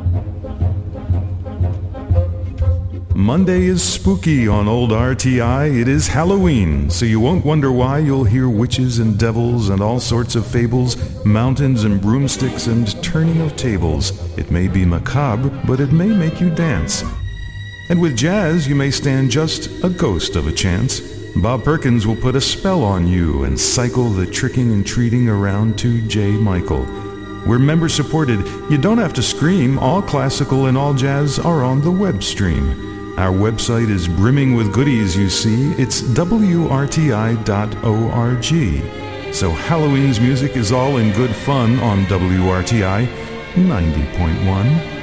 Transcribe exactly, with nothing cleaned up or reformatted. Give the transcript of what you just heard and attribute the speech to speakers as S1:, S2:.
S1: Monday is spooky on old R T I. It is Halloween, so you won't wonder why you'll hear witches and devils and all sorts of fables, mountains and broomsticks and turning of tables. It may be macabre, but it may make you dance. And with jazz, you may stand just a ghost of a chance. Bob Perkins will put a spell on you and cycle the tricking and treating around to J. Michael. We're member-supported. You don't have to scream. All classical and all jazz are on the web stream. Our website is brimming with goodies, you see. It's W R T I dot org. So Halloween's music is all in good fun on W R T I ninety point one.